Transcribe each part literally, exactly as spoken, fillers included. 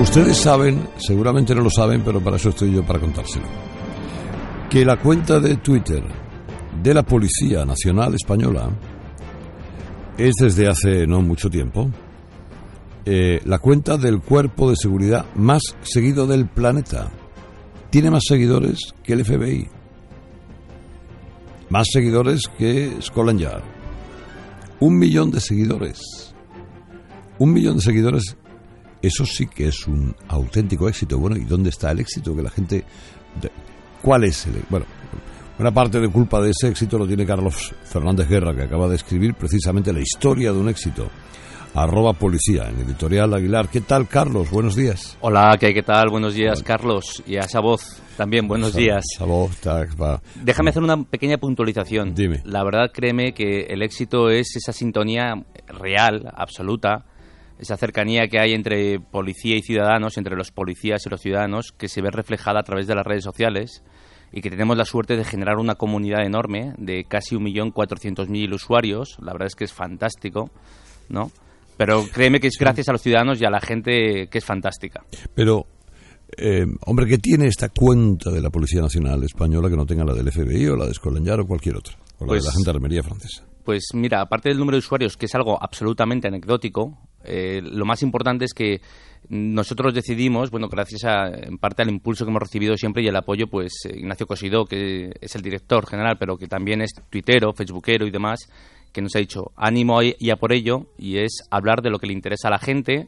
Ustedes saben, seguramente no lo saben, pero para eso estoy yo, para contárselo, que la cuenta de Twitter de la Policía Nacional Española es desde hace no mucho tiempo eh, la cuenta del cuerpo de seguridad más seguido del planeta. Tiene más seguidores que el F B I, más seguidores que Scotland Yard. Un millón de seguidores. Un millón de seguidores. Eso sí que es un auténtico éxito. Bueno, ¿y dónde está el éxito? Que la gente... ¿Cuál es el...? Bueno, una parte de culpa de ese éxito lo tiene Carlos Fernández Guerra, que acaba de escribir precisamente la historia de un éxito. Arroba Policía, en Editorial Aguilar. ¿Qué tal, Carlos? Buenos días. Hola, ¿qué, qué tal? Buenos días, bueno. Carlos. Y a esa voz también, buenos esa, días. Esa voz, tac, va. Déjame hacer una pequeña puntualización. Dime. La verdad, créeme que el éxito es esa sintonía real, absoluta, esa cercanía que hay entre policía y ciudadanos, entre los policías y los ciudadanos, que se ve reflejada a través de las redes sociales y que tenemos la suerte de generar una comunidad enorme de casi un millón cuatrocientos mil usuarios. La verdad es que es fantástico, ¿no? Pero créeme que es gracias a los ciudadanos y a la gente que es fantástica. Pero, eh, hombre, ¿qué tiene esta cuenta de la Policía Nacional Española que no tenga la del F B I o la de Scotland Yard o cualquier otra? O la pues, de la Gendarmería Francesa. Pues mira, aparte del número de usuarios, que es algo absolutamente anecdótico, eh, lo más importante es que nosotros decidimos, bueno, gracias a, en parte al impulso que hemos recibido siempre y el apoyo, pues Ignacio Cosidó, que es el director general, pero que también es tuitero, facebookero y demás, que nos ha dicho ánimo y a por ello, y es hablar de lo que le interesa a la gente,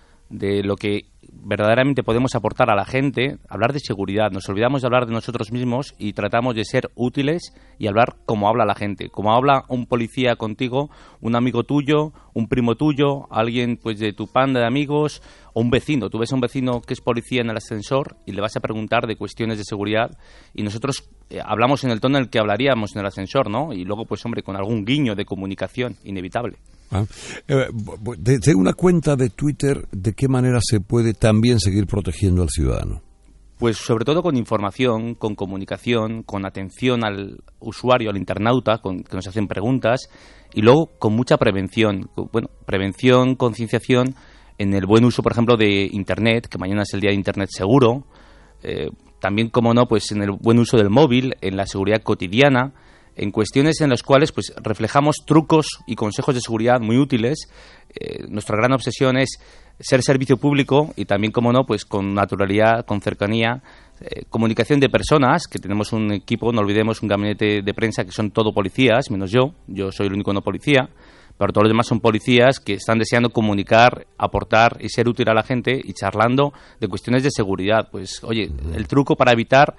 de lo que verdaderamente podemos aportar a la gente, hablar de seguridad. Nos olvidamos de hablar de nosotros mismos y tratamos de ser útiles y hablar como habla la gente, como habla un policía contigo, un amigo tuyo, un primo tuyo, alguien pues de tu panda de amigos o un vecino. Tú ves a un vecino que es policía en el ascensor y le vas a preguntar de cuestiones de seguridad y nosotros eh, hablamos en el tono en el que hablaríamos en el ascensor, ¿no? Y luego pues hombre, con algún guiño de comunicación inevitable. Ah, eh, de, de una cuenta de Twitter, ¿de qué manera se puede también seguir protegiendo al ciudadano? Pues sobre todo con información, con comunicación, con atención al usuario, al internauta, con, que nos hacen preguntas, y luego con mucha prevención. Bueno, prevención, concienciación en el buen uso, por ejemplo, de Internet, que mañana es el día de Internet seguro. Eh, también, como no, pues en el buen uso del móvil, en la seguridad cotidiana, en cuestiones en las cuales pues reflejamos trucos y consejos de seguridad muy útiles. Eh, nuestra gran obsesión es ser servicio público y también, como no, pues con naturalidad, con cercanía, eh, comunicación de personas, que tenemos un equipo, no olvidemos, un gabinete de prensa que son todo policías, menos yo, yo soy el único no policía, pero todos los demás son policías que están deseando comunicar, aportar y ser útil a la gente y charlando de cuestiones de seguridad. Pues, oye, el truco para evitar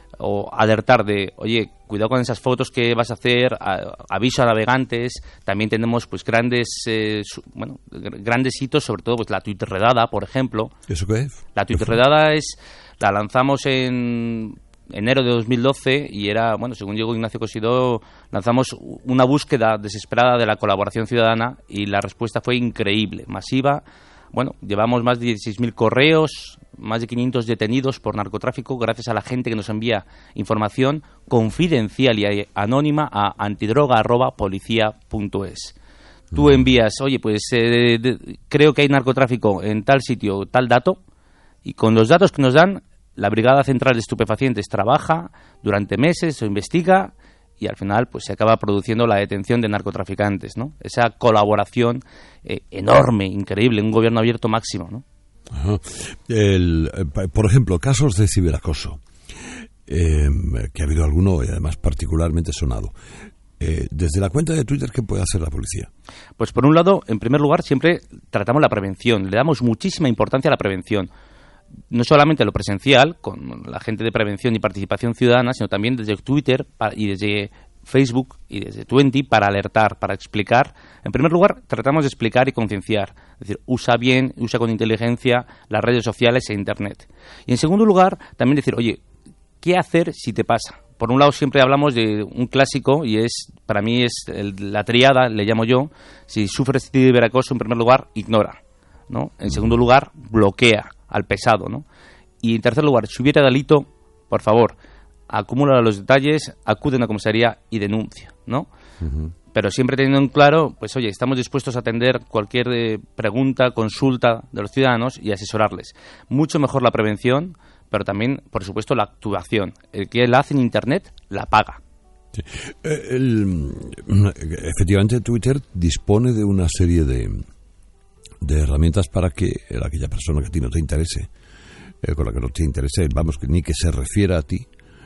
o alertar de, oye, cuidado con esas fotos que vas a hacer, a, aviso a navegantes. También tenemos pues grandes eh, su, bueno, grandes hitos, sobre todo pues la Twitterredada, por ejemplo. ¿Eso qué es? La Twitterredada es, la lanzamos en enero de dos mil doce y era, bueno, según llegó Ignacio Cosidó, lanzamos una búsqueda desesperada de la colaboración ciudadana y la respuesta fue increíble, masiva. Bueno, llevamos más de dieciséis mil correos, más de quinientos detenidos por narcotráfico gracias a la gente que nos envía información confidencial y anónima a antidroga arroba policía punto es. Tú envías, oye, pues eh, de, creo que hay narcotráfico en tal sitio, tal dato, y con los datos que nos dan, la Brigada Central de Estupefacientes trabaja durante meses, se investiga y al final pues se acaba produciendo la detención de narcotraficantes, ¿no? Esa colaboración eh, enorme, increíble, un gobierno abierto máximo, ¿no? Ajá. El, por ejemplo, casos de ciberacoso, eh, que ha habido alguno y además particularmente sonado. Eh, desde la cuenta de Twitter, ¿qué puede hacer la policía? Pues por un lado, en primer lugar, siempre tratamos la prevención, le damos muchísima importancia a la prevención. No solamente lo presencial, con la gente de prevención y participación ciudadana, sino también desde Twitter y desde Facebook y desde Twenty para alertar, para explicar. En primer lugar, tratamos de explicar y concienciar. Es decir, usa bien, usa con inteligencia las redes sociales e Internet. Y en segundo lugar, también decir, oye, ¿qué hacer si te pasa? Por un lado, siempre hablamos de un clásico y es, para mí, es el, la triada, le llamo yo. Si sufres ciberacoso, en primer lugar, ignora, ¿no? En segundo lugar, bloquea al pesado, ¿no? Y en tercer lugar, si hubiera delito, por favor, acumula los detalles, acude a una comisaría y denuncia, ¿no? Uh-huh. pero siempre teniendo en claro, pues oye, estamos dispuestos a atender cualquier eh, pregunta, consulta de los ciudadanos y asesorarles. Mucho mejor la prevención, pero también, por supuesto, la actuación. El que la hace en Internet, la paga. Sí. El, efectivamente, Twitter dispone de una serie de, de herramientas para que aquella persona que a ti no te interese, eh, con la que no te interese, vamos, que ni que se refiera a ti,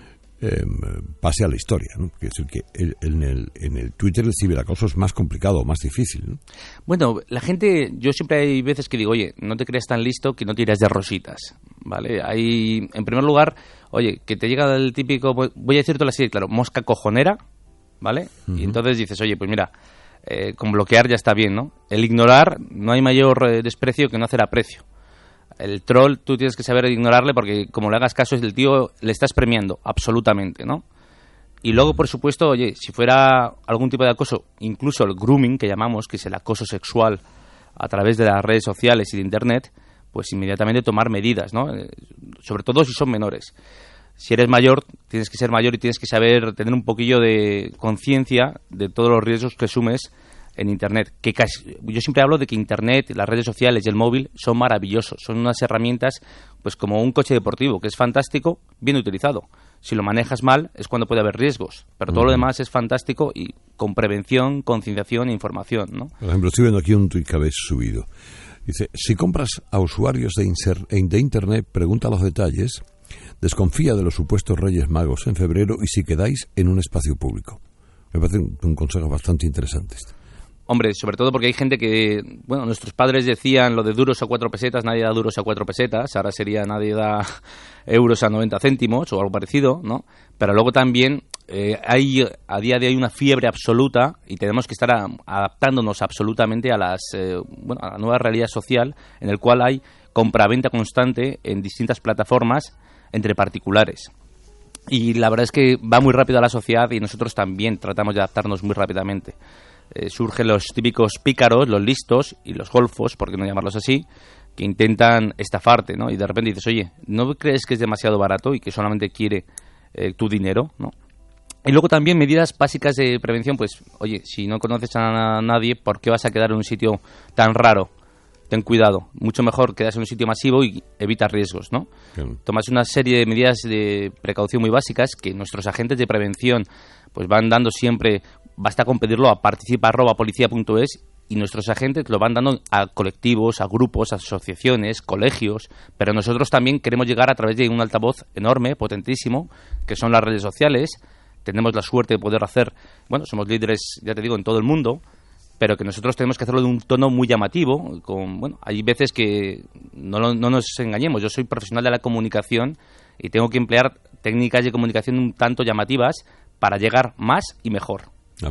Eh, pase a la historia, ¿no? Que es el que el, en, el, en el Twitter el ciberacoso es más complicado, más difícil, ¿no? Bueno, la gente, yo siempre hay veces que digo, oye, no te creas tan listo que no tiras de rositas, ¿vale? Hay, en primer lugar, oye, que te llega el típico, voy a decirte así, claro, mosca cojonera, ¿vale? Uh-huh. Y entonces dices, oye, pues mira, eh, con bloquear ya está bien, ¿no? El ignorar, no hay mayor eh, desprecio que no hacer aprecio. El troll, tú tienes que saber ignorarle porque como le hagas caso, el tío le estás premiando, absolutamente, ¿no? Y luego, por supuesto, oye, si fuera algún tipo de acoso, incluso el grooming, que llamamos, que es el acoso sexual a través de las redes sociales y de Internet, pues inmediatamente tomar medidas, ¿no? Eh, sobre todo si son menores. Si eres mayor, tienes que ser mayor y tienes que saber tener un poquillo de conciencia de todos los riesgos que asumes en Internet. Que casi, yo siempre hablo de que Internet, las redes sociales y el móvil son maravillosos, son unas herramientas pues como un coche deportivo, que es fantástico, bien utilizado. Si lo manejas mal es cuando puede haber riesgos, pero todo uh-huh. lo demás es fantástico y con prevención, concienciación e información, ¿no? Por ejemplo, estoy viendo aquí un tuit que habéis subido. Dice, si compras a usuarios de, inser- de Internet, pregunta los detalles, desconfía de los supuestos Reyes Magos en febrero y si quedáis en un espacio público. Me parece un, un consejo bastante interesante este. Hombre, sobre todo porque hay gente que, bueno, nuestros padres decían lo de duros a cuatro pesetas, nadie da duros a cuatro pesetas, ahora sería nadie da euros a noventa céntimos o algo parecido, ¿no? Pero luego también eh, hay a día de hoy una fiebre absoluta y tenemos que estar a, adaptándonos absolutamente a las, eh, bueno, a la nueva realidad social en el cual hay compraventa constante en distintas plataformas entre particulares. Y la verdad es que va muy rápido a la sociedad y nosotros también tratamos de adaptarnos muy rápidamente. Eh, surgen los típicos pícaros, los listos y los golfos, por qué no llamarlos así, que intentan estafarte, ¿no? Y de repente dices, oye, ¿no crees que es demasiado barato y que solamente quiere eh, tu dinero, ¿no? Y luego también medidas básicas de prevención, pues, oye, si no conoces a nadie, ¿por qué vas a quedar en un sitio tan raro? Ten cuidado, mucho mejor quedarse en un sitio masivo y evita riesgos, ¿no? Bien. Tomas una serie de medidas de precaución muy básicas que nuestros agentes de prevención pues van dando siempre. Basta con pedirlo a participa arroba policía punto es y nuestros agentes lo van dando a colectivos, a grupos, a asociaciones, colegios, pero nosotros también queremos llegar a través de un altavoz enorme, potentísimo, que son las redes sociales. Tenemos la suerte de poder hacer, bueno, somos líderes, ya te digo, en todo el mundo, pero que nosotros tenemos que hacerlo de un tono muy llamativo. Con, bueno, hay veces que no, no nos engañemos, yo soy profesional de la comunicación y tengo que emplear técnicas de comunicación un tanto llamativas para llegar más y mejor.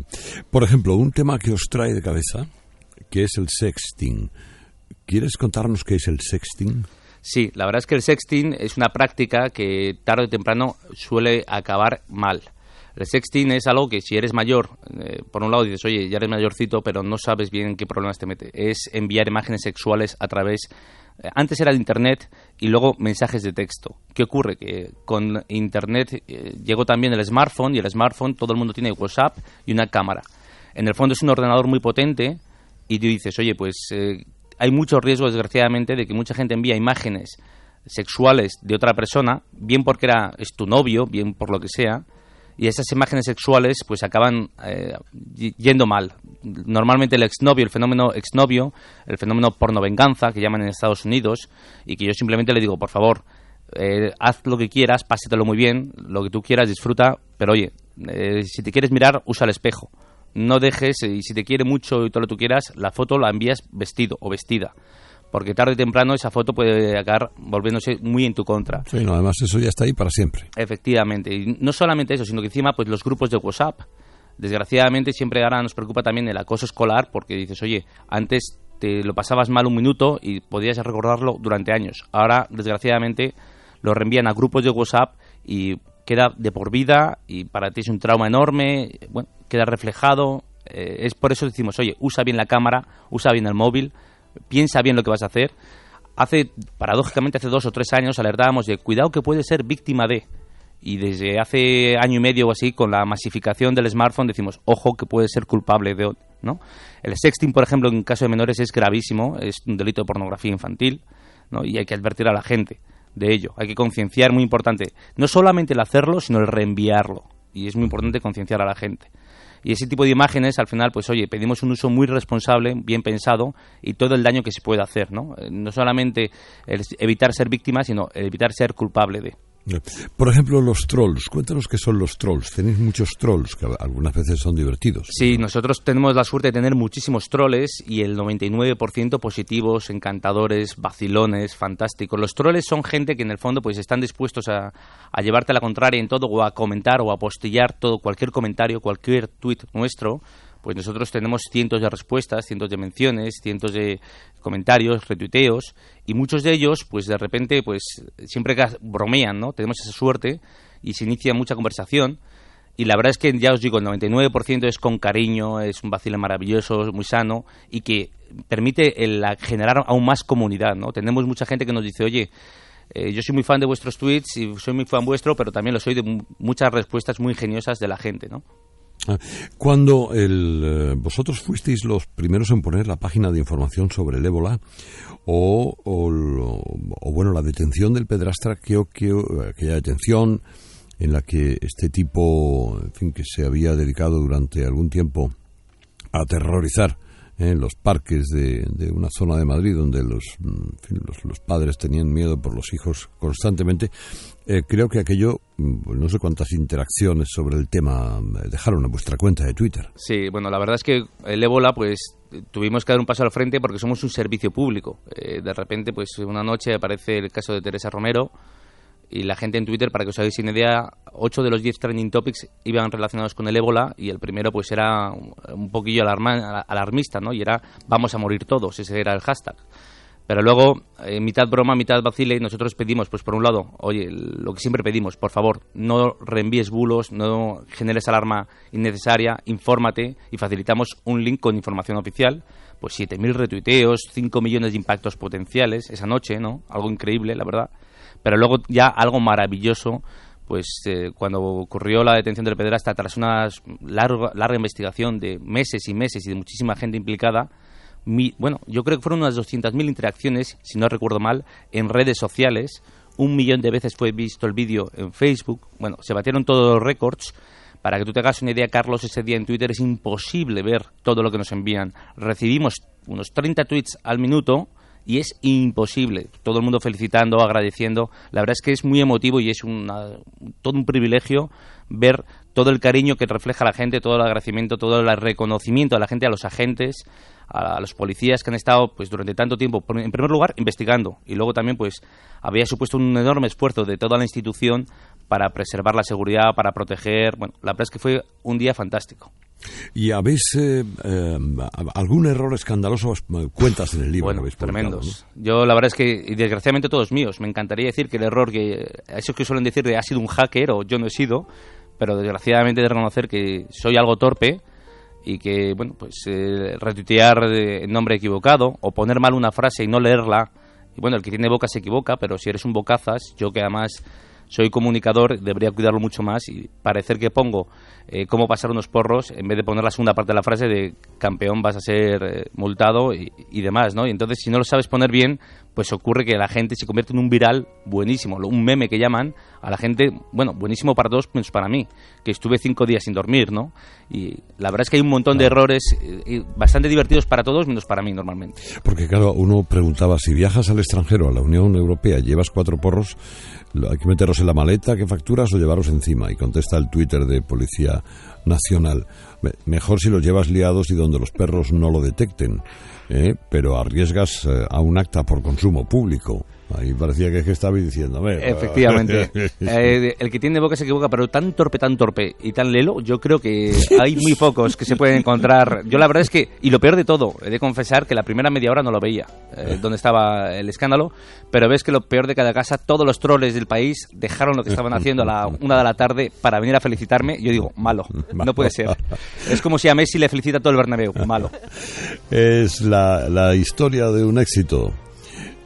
Por ejemplo, un tema que os trae de cabeza, que es el sexting. ¿Quieres contarnos qué es el sexting? Sí, la verdad es que el sexting es una práctica que tarde o temprano suele acabar mal. El sexting es algo que si eres mayor, eh, por un lado dices, oye, ya eres mayorcito, pero no sabes bien en qué problemas te mete. Es enviar imágenes sexuales a través... Eh, antes era de Internet y luego mensajes de texto. ¿Qué ocurre? Que con Internet eh, llegó también el smartphone y el smartphone todo el mundo tiene WhatsApp y una cámara. En el fondo es un ordenador muy potente y tú dices, oye, pues eh, hay mucho riesgo, desgraciadamente, de que mucha gente envía imágenes sexuales de otra persona, bien porque era, es tu novio, bien por lo que sea, y esas imágenes sexuales pues acaban eh, yendo mal. Normalmente el exnovio, el fenómeno exnovio, el fenómeno pornovenganza, que llaman en Estados Unidos, y que yo simplemente le digo, por favor, eh, haz lo que quieras, pásatelo muy bien, lo que tú quieras, disfruta, pero oye, eh, si te quieres mirar, usa el espejo. No dejes, y si te quiere mucho y todo lo que tú quieras, la foto la envías vestido o vestida. Porque tarde o temprano esa foto puede acabar volviéndose muy en tu contra. Sí, no, además eso ya está ahí para siempre. Efectivamente. Y no solamente eso, sino que encima pues los grupos de WhatsApp. Desgraciadamente siempre ahora nos preocupa también el acoso escolar porque dices, oye, antes te lo pasabas mal un minuto y podías recordarlo durante años. Ahora, desgraciadamente, lo reenvían a grupos de WhatsApp y queda de por vida y para ti es un trauma enorme, bueno, queda reflejado. Eh, es por eso decimos, oye, usa bien la cámara, usa bien el móvil, piensa bien lo que vas a hacer. Hace, paradójicamente, hace dos o tres años alertábamos de cuidado que puede ser víctima de, Y desde hace año y medio o así, con la masificación del smartphone, decimos, ojo, que puede ser culpable de, ¿no? El sexting, por ejemplo, en caso de menores es gravísimo, es un delito de pornografía infantil, ¿no? Y hay que advertir a la gente de ello. Hay que concienciar, muy importante, no solamente el hacerlo, sino el reenviarlo. Y es muy importante concienciar a la gente. Y ese tipo de imágenes, al final, pues oye, pedimos un uso muy responsable, bien pensado, y todo el daño que se puede hacer, ¿no? No solamente el evitar ser víctima, sino evitar ser culpable de. Por ejemplo, los trolls. Cuéntanos qué son los trolls. Tenéis muchos trolls, que algunas veces son divertidos. Sí, nosotros tenemos la suerte de tener muchísimos troles y el noventa y nueve por ciento positivos, encantadores, vacilones, fantásticos. Los troles son gente que en el fondo pues están dispuestos a, a llevarte la contraria en todo, o a comentar o a postillar todo, cualquier comentario, cualquier tuit nuestro. Pues nosotros tenemos cientos de respuestas, cientos de menciones, cientos de comentarios, retuiteos, y muchos de ellos, pues de repente, pues siempre bromean, ¿no? Tenemos esa suerte y se inicia mucha conversación. Y la verdad es que, ya os digo, el noventa y nueve por ciento es con cariño, es un vacile maravilloso, muy sano, y que permite el, generar aún más comunidad, ¿no? Tenemos mucha gente que nos dice, oye, eh, yo soy muy fan de vuestros tweets y soy muy fan vuestro, pero también lo soy de m- muchas respuestas muy ingeniosas de la gente, ¿no? Cuando el, eh, vosotros fuisteis los primeros en poner la página de información sobre el ébola o, o, o bueno, la detención del pederastra, que, que, aquella detención en la que este tipo, en fin, que se había dedicado durante algún tiempo a aterrorizar en eh, los parques de, de una zona de Madrid donde los, en fin, los, los padres tenían miedo por los hijos constantemente, eh, creo que aquello, no sé cuántas interacciones sobre el tema dejaron en vuestra cuenta de Twitter. Sí, bueno, la verdad es que el ébola, pues tuvimos que dar un paso al frente porque somos un servicio público. Eh, de repente, pues una noche aparece el caso de Teresa Romero y la gente en Twitter, para que os hagáis una idea, ocho de los diez trending topics iban relacionados con el ébola y el primero pues era un poquillo alarma, alarmista, ¿no? Y era vamos a morir todos, ese era el hashtag. Pero luego, eh, mitad broma, mitad vacile, nosotros pedimos, pues por un lado, oye, lo que siempre pedimos, por favor, no reenvíes bulos, no generes alarma innecesaria, infórmate, y facilitamos un link con información oficial, pues siete mil retuiteos, cinco millones de impactos potenciales esa noche, ¿no? Algo increíble, la verdad. Pero luego ya algo maravilloso, pues eh, cuando ocurrió la detención del pederasta, tras una larga, larga investigación de meses y meses y de muchísima gente implicada, mi, bueno, yo creo que fueron unas doscientas mil interacciones, si no recuerdo mal, en redes sociales. Un millón de veces fue visto el vídeo en Facebook. Bueno, se batieron todos los récords. Para que tú te hagas una idea, Carlos, ese día en Twitter es imposible ver todo lo que nos envían. Recibimos unos treinta tweets al minuto y es imposible. Todo el mundo felicitando, agradeciendo. La verdad es que es muy emotivo y es una, todo un privilegio ver todo el cariño que refleja la gente, todo el agradecimiento, todo el reconocimiento a la gente, a los agentes, a los policías que han estado pues durante tanto tiempo, en primer lugar, investigando, y luego también pues había supuesto un enorme esfuerzo de toda la institución para preservar la seguridad, para proteger. Bueno, la verdad es que fue un día fantástico. ¿Y habéis eh, eh, algún error escandaloso? Cuentas en el libro. Bueno, que habéis tremendos. publicado, ¿no? Yo la verdad es que, y desgraciadamente todos míos, me encantaría decir que el error que, eso que suelen decir de ha sido un hacker o yo no he sido, pero desgraciadamente he de reconocer que soy algo torpe y que, bueno, pues eh, retuitear el nombre equivocado o poner mal una frase y no leerla. Y bueno, el que tiene boca se equivoca, pero si eres un bocazas, yo que además soy comunicador, debería cuidarlo mucho más y parecer que pongo eh, cómo pasar unos porros en vez de poner la segunda parte de la frase de campeón vas a ser eh, multado y, y demás, ¿no? Y entonces, si no lo sabes poner bien, pues ocurre que la gente se convierte en un viral buenísimo, un meme que llaman a la gente, bueno, buenísimo para todos, menos para mí, que estuve cinco días sin dormir, ¿no? Y la verdad es que hay un montón de errores eh, bastante divertidos para todos, menos para mí normalmente. Porque claro, uno preguntaba, si viajas al extranjero, a la Unión Europea, llevas cuatro porros, ¿hay que meterlos en la maleta que facturas o llevarlos encima? Y contesta el Twitter de Policía Nacional, mejor si los llevas liados y donde los perros no lo detecten, ¿eh? Pero arriesgas eh, a un acta por consumo público. Ahí parecía que, que estaba diciendo, a ver, efectivamente, eh, el que tiene boca se equivoca, pero tan torpe, tan torpe y tan lelo, yo creo que hay muy pocos que se pueden encontrar. Yo la verdad es que, y lo peor de todo, he de confesar que la primera media hora no lo veía, eh, donde estaba el escándalo, pero ves que lo peor de cada casa, todos los troles del país dejaron lo que estaban haciendo a la una de la tarde para venir a felicitarme. Yo digo, malo, no puede ser. Es como si a Messi le felicita todo el Bernabéu, malo. Es la, la historia de un éxito.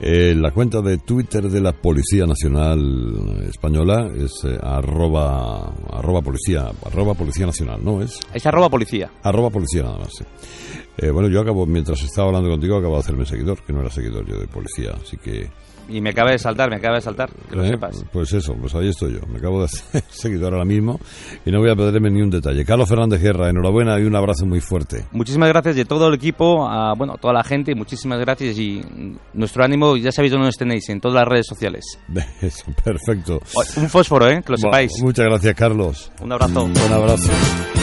Eh, la cuenta de Twitter de la Policía Nacional Española es eh, arroba, arroba policía, arroba policía nacional, ¿no es? Es arroba policía. Arroba policía nada más, sí. Eh, bueno, yo acabo, mientras estaba hablando contigo, acabo de hacerme seguidor, que no era seguidor yo de policía, así que... Y me acaba de saltar, me acaba de saltar, que lo ¿Eh? sepas. Pues eso, pues ahí estoy yo. Me acabo de hacer seguidor ahora mismo y no voy a perderme ni un detalle. Carlos Fernández Guerra, enhorabuena y un abrazo muy fuerte. Muchísimas gracias de todo el equipo, a bueno, toda la gente, muchísimas gracias y nuestro ánimo, ya sabéis dónde nos tenéis, en todas las redes sociales. Eso, perfecto. Un fósforo, ¿eh? Que lo sepáis. Muchas gracias, Carlos. Un abrazo. Un abrazo.